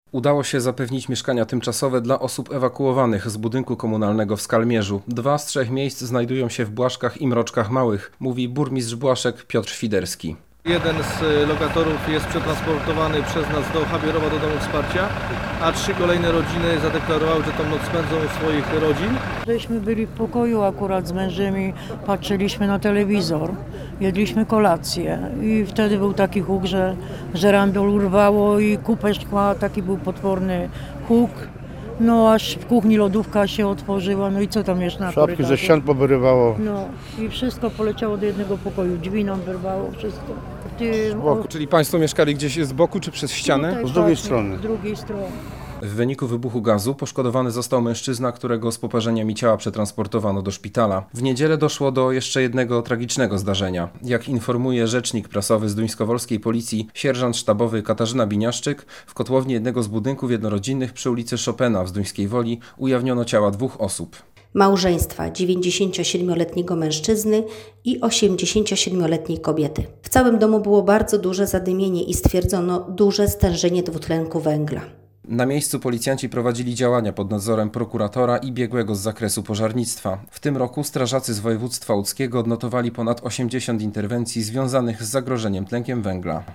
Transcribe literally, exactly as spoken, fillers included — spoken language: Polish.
Udało się zapewnić mieszkania tymczasowe dla osób ewakuowanych z budynku komunalnego w Skalmierzu. Dwa z trzech miejsc znajdują się w Błaszkach i Mroczkach Małych, mówi burmistrz Błaszek Piotr Świderski. Jeden z lokatorów jest przetransportowany przez nas do Chabierowa, do domu wsparcia, a trzy kolejne rodziny zadeklarowały, że tą noc spędzą u swoich rodzin. Żeśmy byli w pokoju akurat z mężem i patrzyliśmy na telewizor, jedliśmy kolację i wtedy był taki huk, że żerandol urwało i kupę szkła, taki był potworny huk. No aż w kuchni lodówka się otworzyła, no i co tam jeszcze na Szafki korytarzu? ze ścian powyrywało. No i wszystko poleciało do jednego pokoju, drzwi nam wyrwało, wszystko. Ty, boku. Czyli państwo mieszkali gdzieś z boku czy przez ścianę? tutaj Z drugiej właśnie, strony. Z drugiej strony. W wyniku wybuchu gazu poszkodowany został mężczyzna, którego z poparzeniami ciała przetransportowano do szpitala. W niedzielę doszło do jeszcze jednego tragicznego zdarzenia. Jak informuje rzecznik prasowy Zduńskowolskiej Policji, sierżant sztabowy Katarzyna Biniaszczyk, w kotłowni jednego z budynków jednorodzinnych przy ulicy Chopina w Zduńskiej Woli ujawniono ciała dwóch osób. Małżeństwa dziewięćdziesięciosiedmioletniego mężczyzny i osiemdziesięciosiedmioletniej kobiety. W całym domu było bardzo duże zadymienie i stwierdzono duże stężenie dwutlenku węgla. Na miejscu policjanci prowadzili działania pod nadzorem prokuratora i biegłego z zakresu pożarnictwa. W tym roku strażacy z województwa łódzkiego odnotowali ponad osiemdziesiąt interwencji związanych z zagrożeniem tlenkiem węgla.